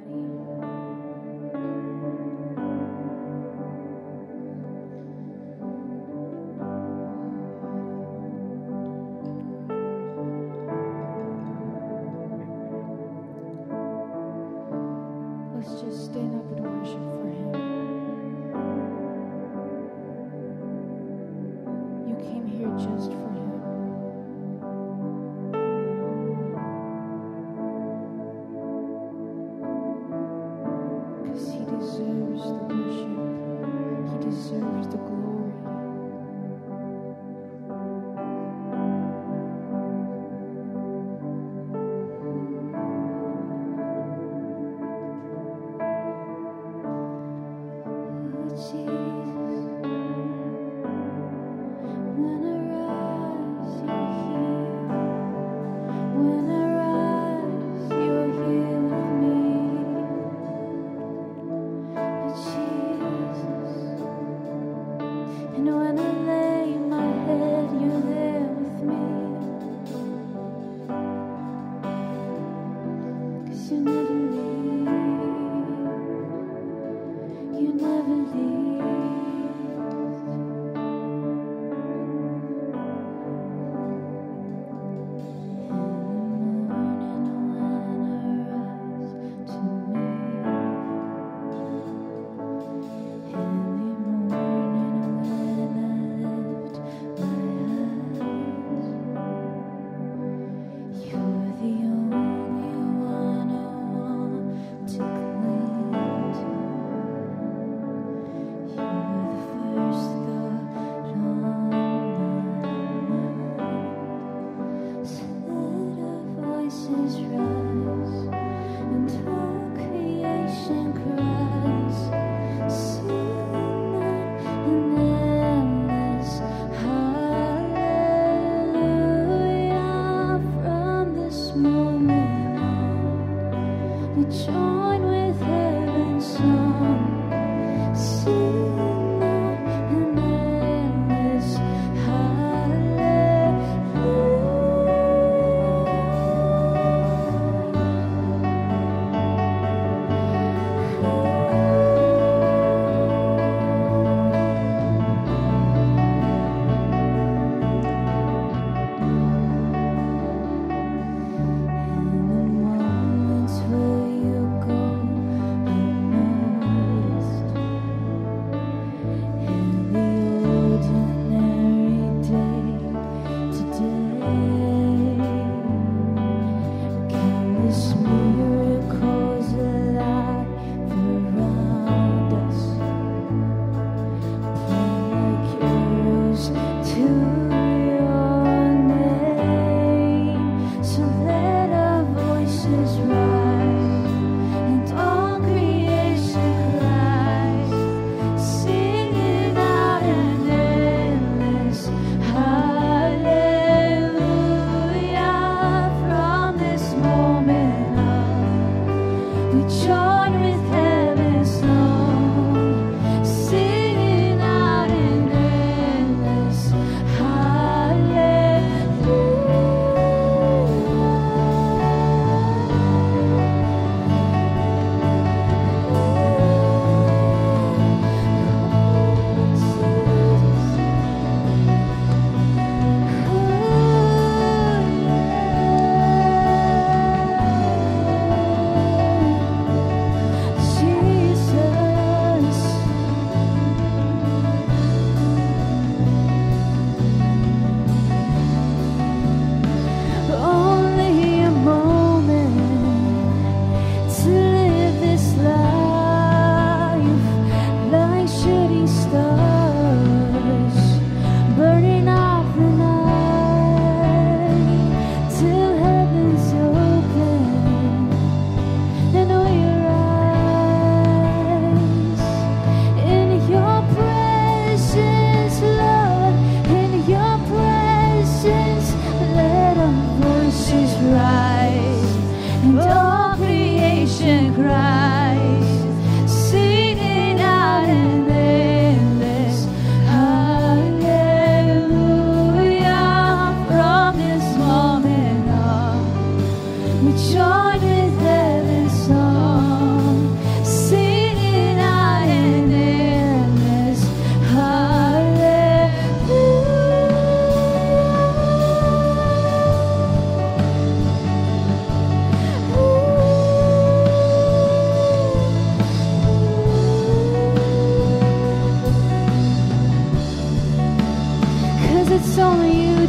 Let's just stand up and worship for him. You came here just for him.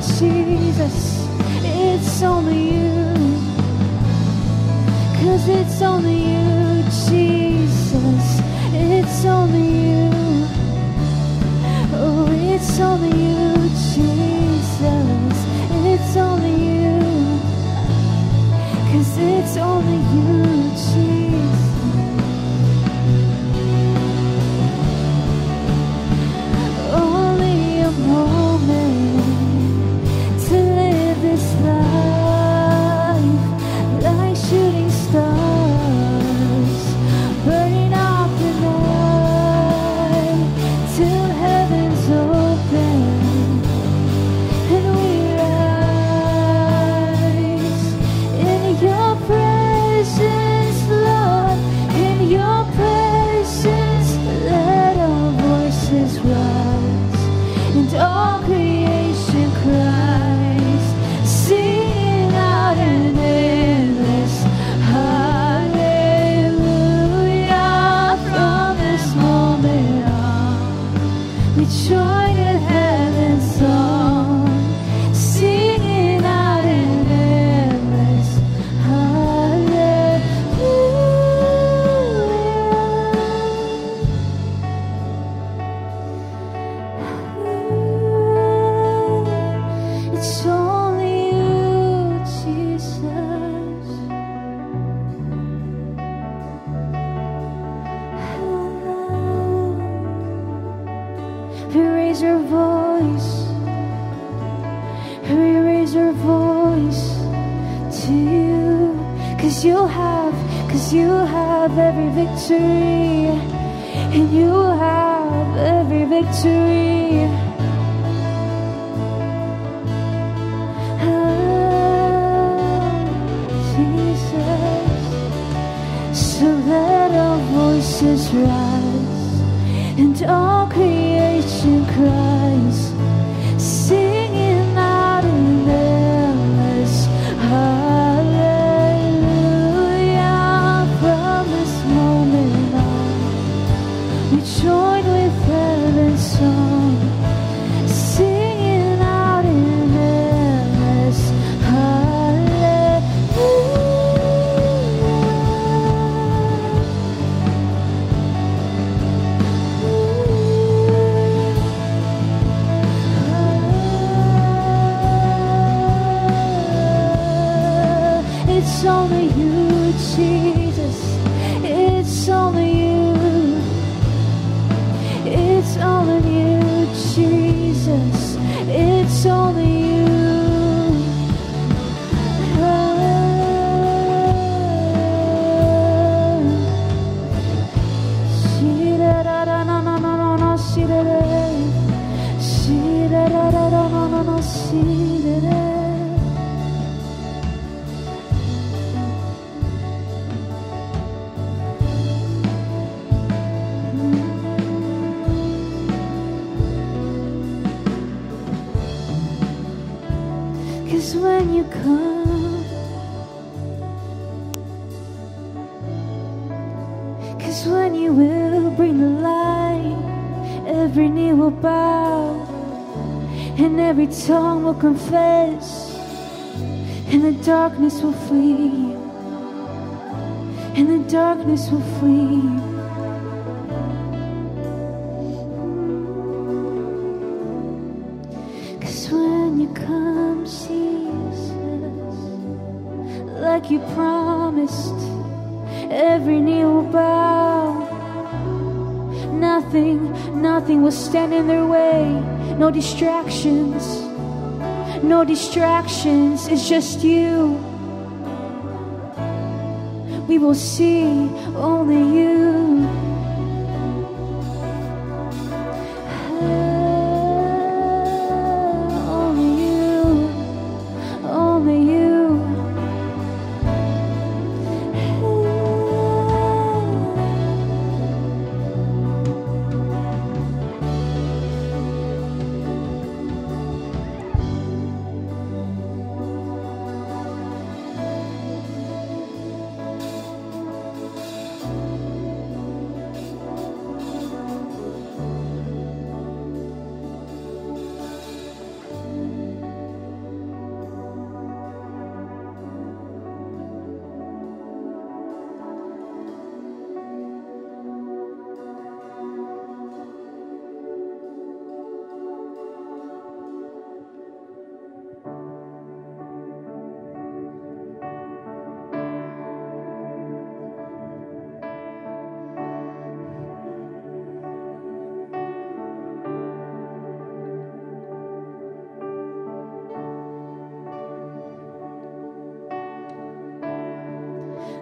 Jesus. It's only you. 'Cause it's only you, Jesus. It's only you. Oh, it's only you, Jesus. It's only you. 'Cause it's only you, Jesus. Only a moment to live this life, like shooting stars, burning up the night till heaven's open and we rise in your presence, Lord. In your presence, let our voices rise, and all creation cries, singing out an endless hallelujah. From this moment on, we join in heaven's song, singing out an endless hallelujah. It's only you, Jesus. We raise our voice, we raise our voice to you, 'cause you have every victory, and you have every victory. Jesus. So let our voices rise, and all creation cries, singing out an endless hallelujah. From this moment on, we join with heaven's song, singing out an endless hallelujah. It's only you, Jesus. It's only you. It's only you, Jesus. It's only you. Cause when you come, 'cause when you will bring the light, every knee will bow, and every tongue will confess, and the darkness will flee, and the darkness will flee. When you come, Jesus, like you promised, every knee will bow. Nothing will stand in their way. No distractions, no distractions. It's just you. We will see only you.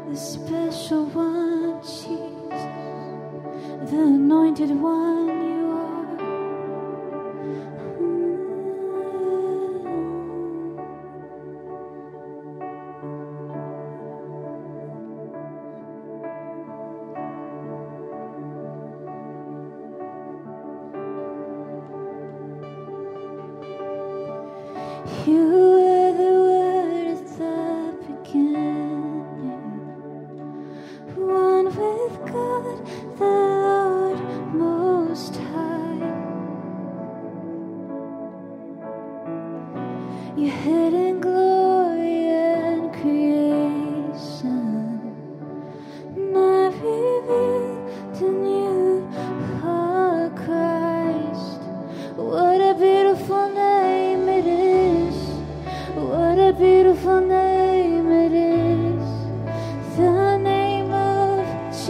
the special one, Jesus, the anointed one you are. You were the Word at the beginning, one with God, the Lord Most High. Your hidden glory and creation, now revealed in you are Christ. What a beautiful name it is. What a beautiful name it is, the name of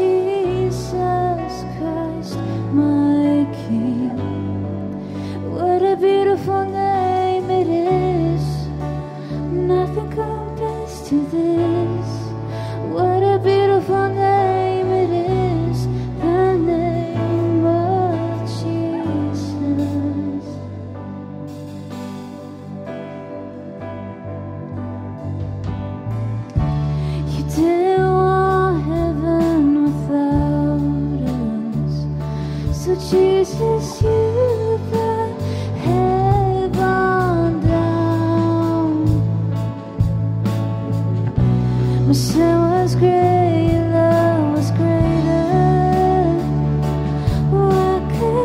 Jesus Christ, my King. What a beautiful name it is, nothing compares to this. What a beautiful name it is, the name of Jesus. You didn't want heaven without us, so Jesus, you brought heaven down. My sin was great, your love was greater. What could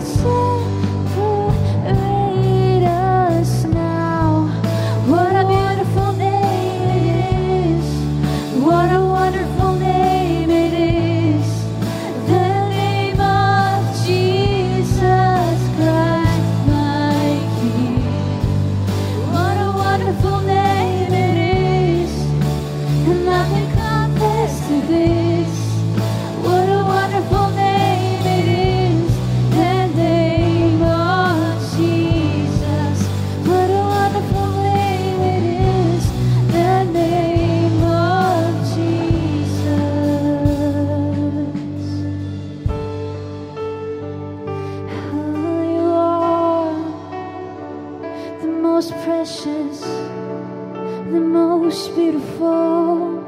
separate us now? What a beautiful name it is. What a wonderful name it is, the name of Jesus Christ, my King. What a wonderful name it is, and nothing compares to this. What a wonderful name it is, the name of Jesus. What a wonderful name it is, the name of Jesus. How you are the most precious, the most beautiful.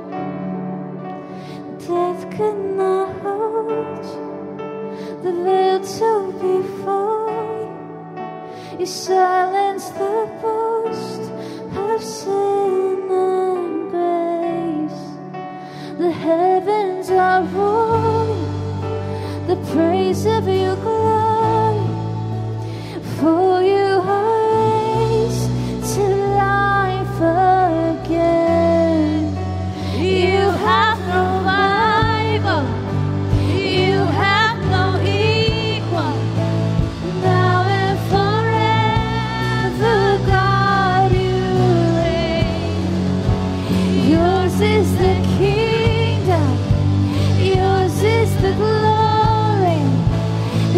Death could not hold you, the veil to before you. You silenced the boast of sin and grace. The heavens are roaring the praise of your glory, for you are raised to life again. You have no rival, you have no equal, now and forever, God, you reign. Yours is the kingdom, yours is the glory,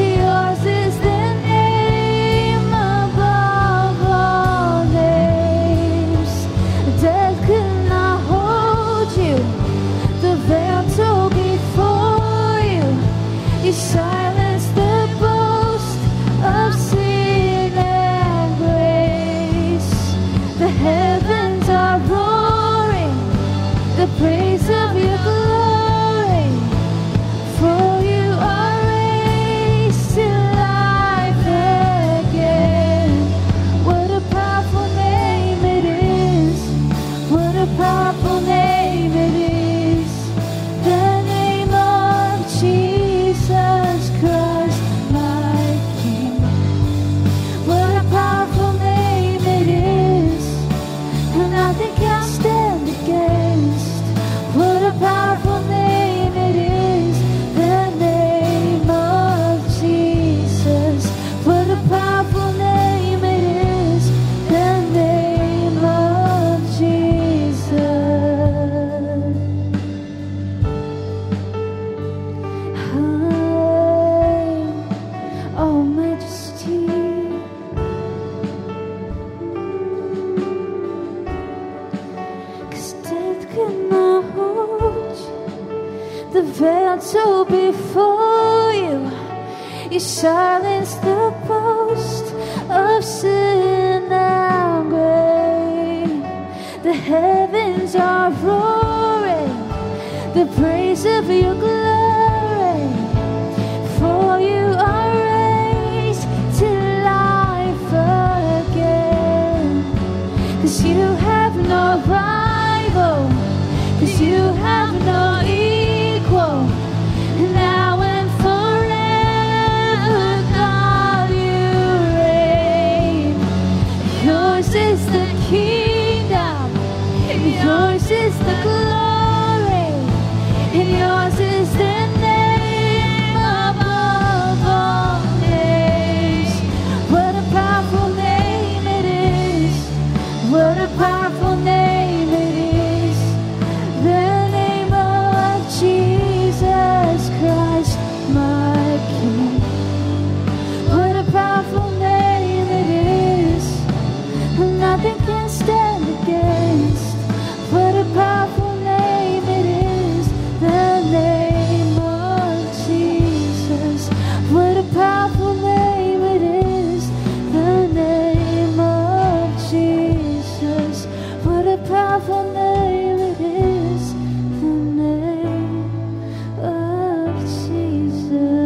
gentle before you. You silence the boast of sin and grave. The heavens are roaring the praise of your glory. For you are raised to life again. 'Cause you have no rival, 'cause you have no equal. Now and forever, God, you reign. Yours is the kingdom, yours is the glory, and yours is the name above all names. What a powerful name it is. What a powerful name it is. The name of Jesus Christ, my King. What a powerful name it is. Nothing can stand against. What a powerful name it is. The name of Jesus. What a powerful name it is. The name of Jesus. What a powerful name it is. The name of Jesus.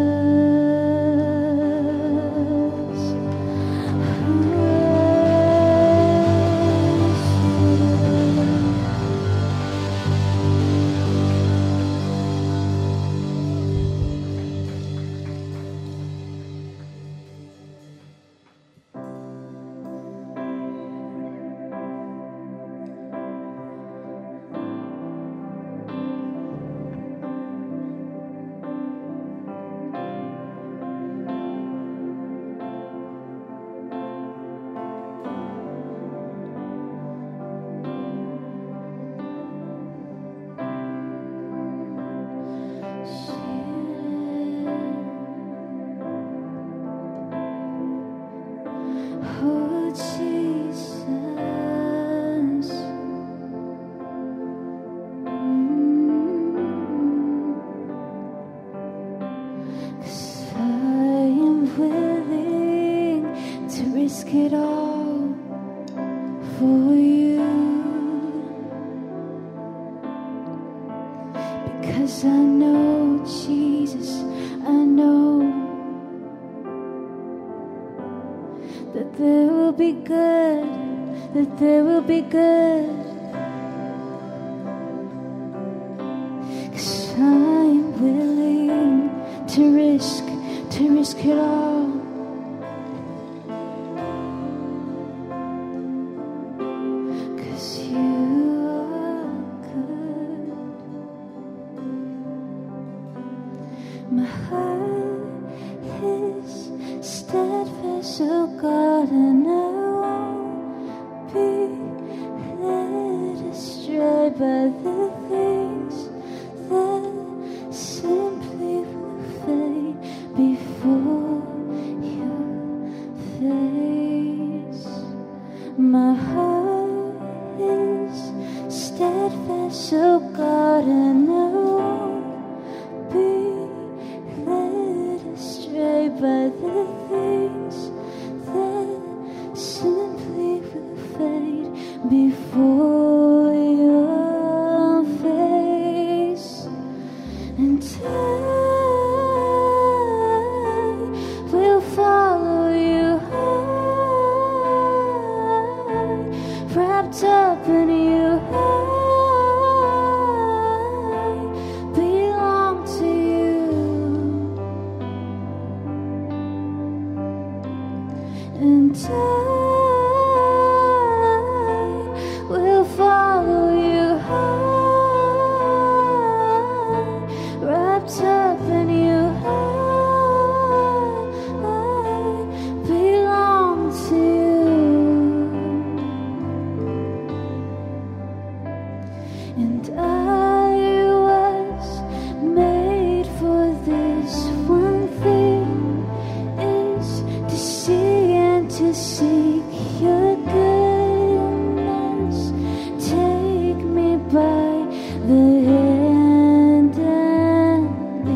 Oh, Jesus. 'Cause I am willing to risk it all for you. Because I know, Jesus, I know that there will be good, that there will be good. 'Cause I'm willing to risk it all. 'Cause you are good. My heart is steadfast, oh God, and I won't be led astray by the things that simply will fade before your face. My heart is steadfast, oh God, and I won't be led astray by the things that simply will fade before your face. And I will follow you high, wrapped up in you. I belong to you. And I will follow you high, wrapped up in you. I belong to you. And I was made for this one thing, is to see and to seek your goodness. Take me by the hand and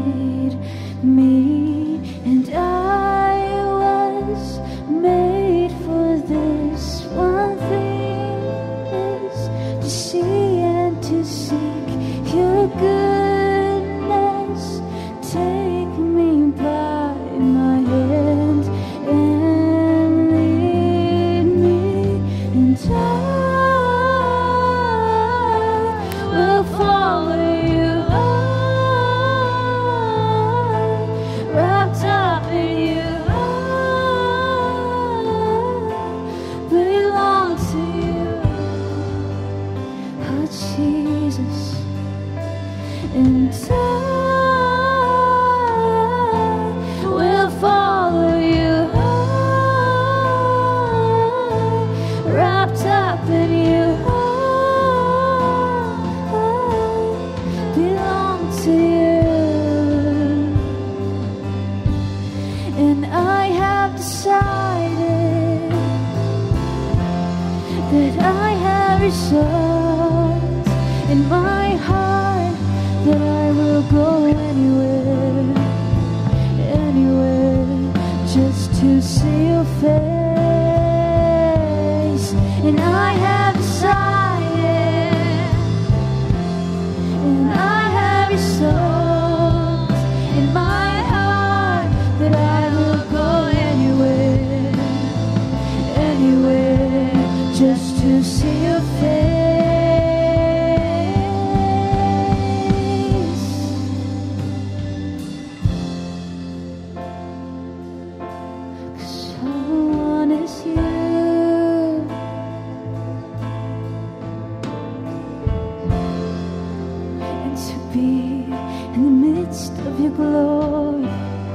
that I have resolved in my heart that I will go anywhere, anywhere, just to see your face. And I have decided, and I have resolved in my heart that I will go anywhere, anywhere, just to see your face. 'Cause all I want is you, and to be in the midst of your glory.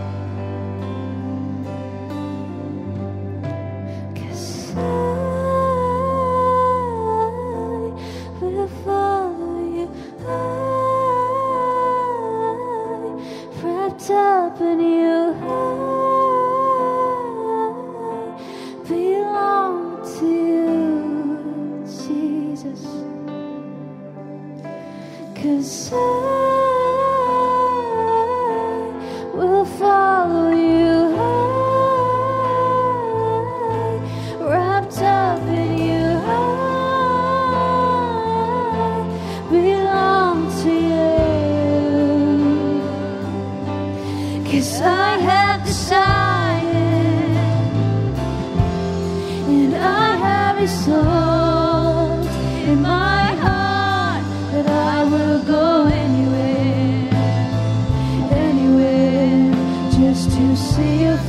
'Cause I will follow you. I wrapped up in you. I belong to you, Jesus. 'Cause I will follow you. I wrapped up in you. I belong to you. 'Cause I have decided, and I have resolved in my heart that I will go anywhere, anywhere, just to see your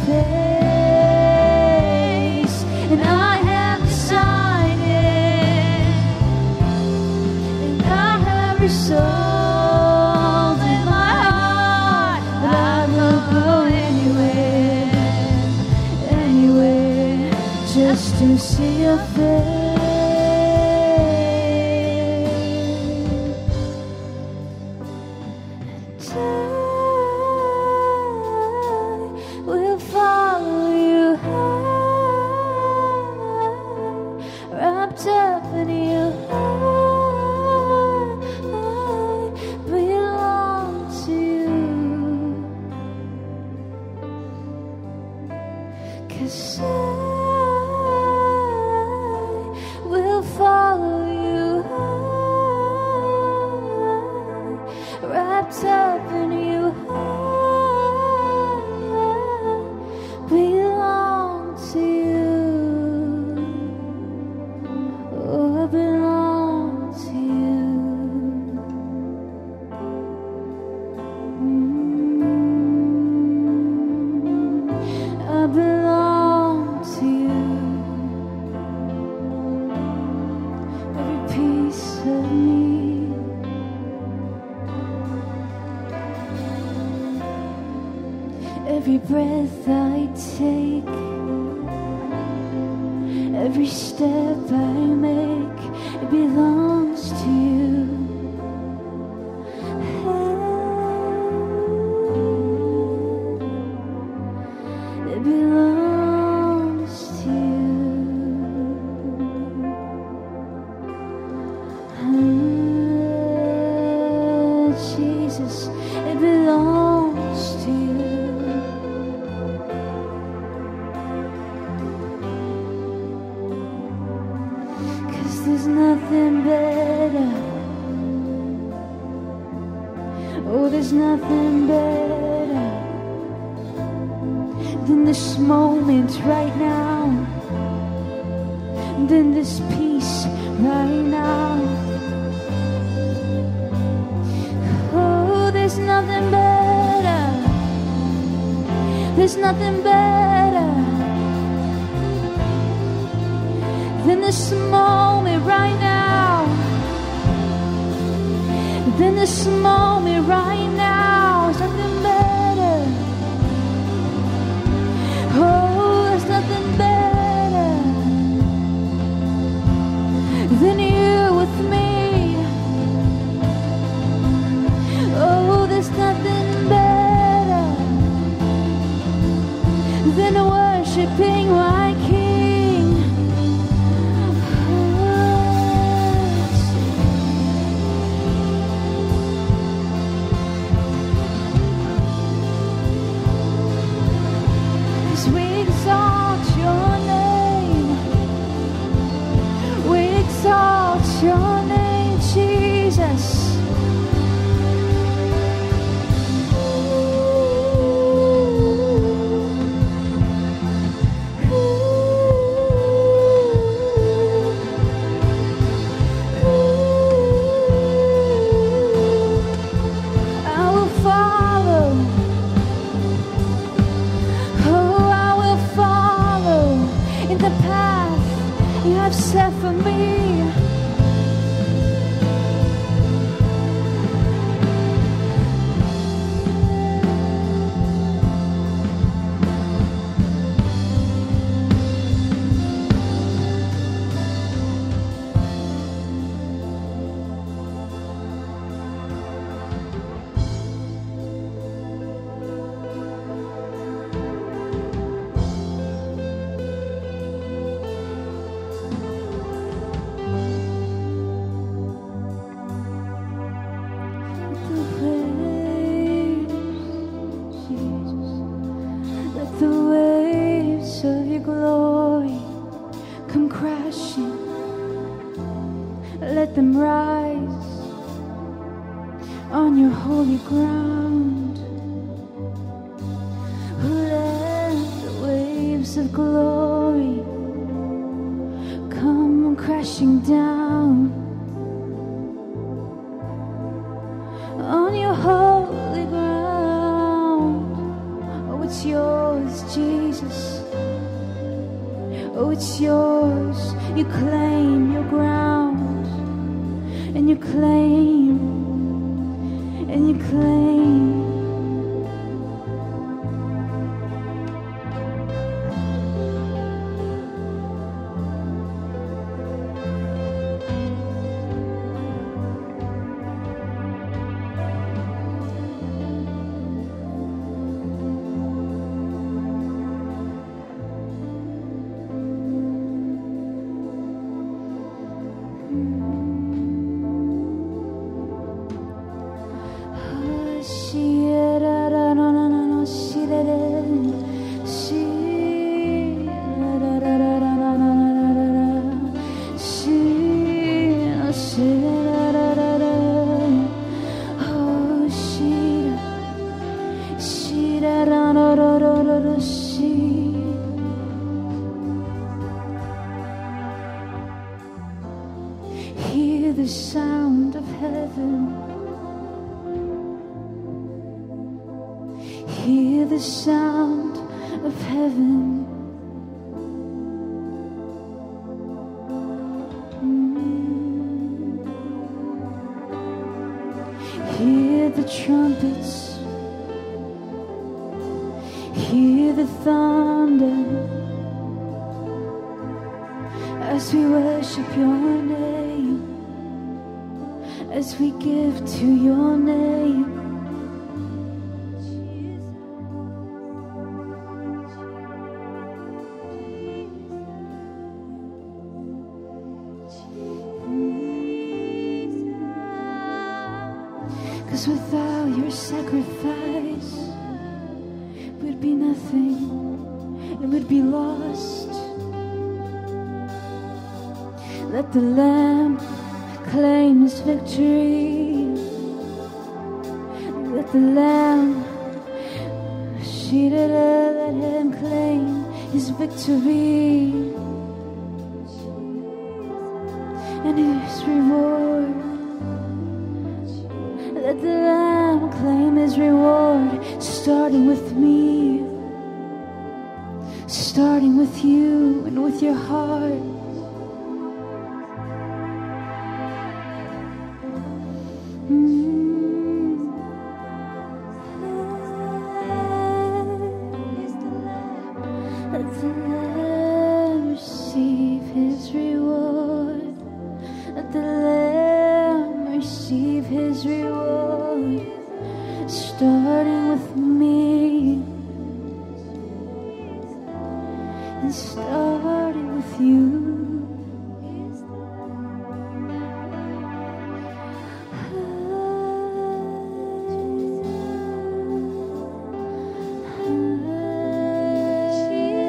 face. And I have decided, and I have resolved in my heart that I will go anywhere, anywhere, just to see your face. I will follow you. I wrapped up in you. I belong to you. 'Cause I will follow you. Wrapped up in you. Belong to you. Oh, I belong to you. I belong to you. Every piece of me, every breath I take, every step I make, it belongs to you. It belongs to you. Jesus, it belongs to you. 'Cause there's nothing better. Oh, there's nothing better than this moment right now, than this peace right now. Oh, there's nothing better. There's nothing better than this moment right now, than this moment right now. There's nothing better. Oh, there's nothing better than you with me. Oh, there's nothing better than worshiping my King. Oh, your name, Jesus. Set for me. Let them rise on your holy ground. Let the waves of glory come crashing down on your holy ground. Oh, it's yours, Jesus. Oh, it's yours. You claim your ground. And you claim, and you claim. Hear the sound of heaven. Hear the sound of heaven. Hear the trumpets. Hear the thunder as we worship your name, as we give to your name. Cause without your sacrifice, we'd be nothing, and we'd be lost. Let the Lamb claim his victory. Let the Lamb, let him claim his victory and his reward. Let the Lamb claim his reward, starting with me, starting with you and with your heart. Let the Lamb receive his reward. Let the Lamb receive his reward, starting with me and starting with you.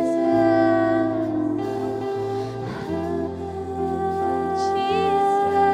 Jesus.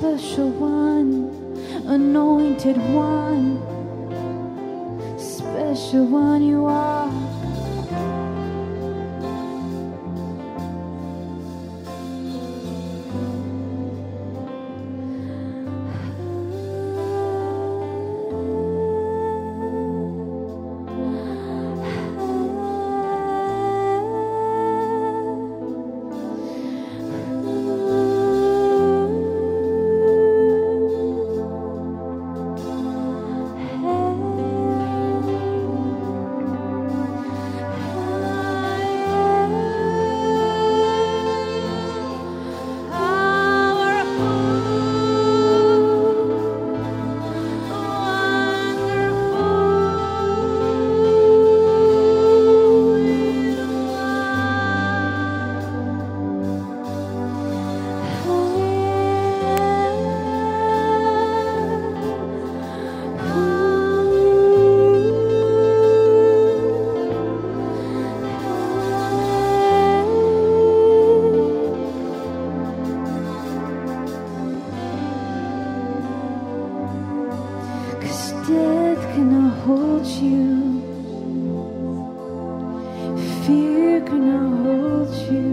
special one, anointed one, special one you are. Death cannot hold you. Fear cannot hold you.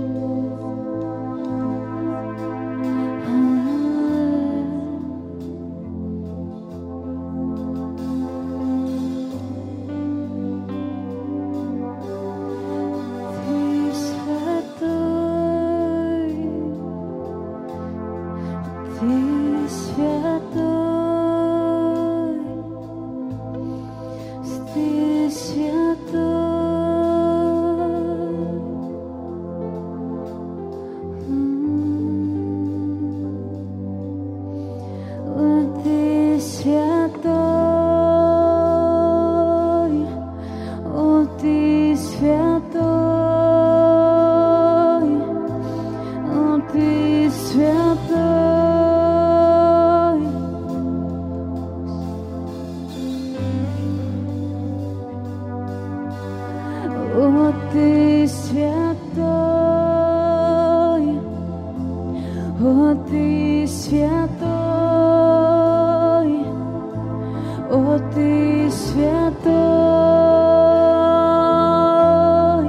О, Ты святой, о, Ты святой, о, Ты святой,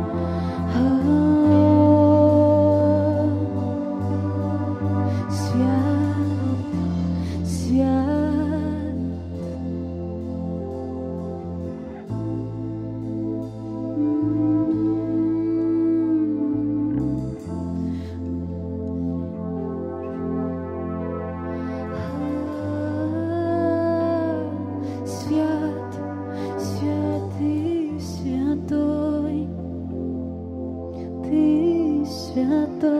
свят, свят. Свят, святый, святой, Ты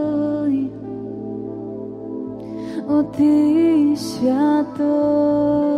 святой, о, Ты святой.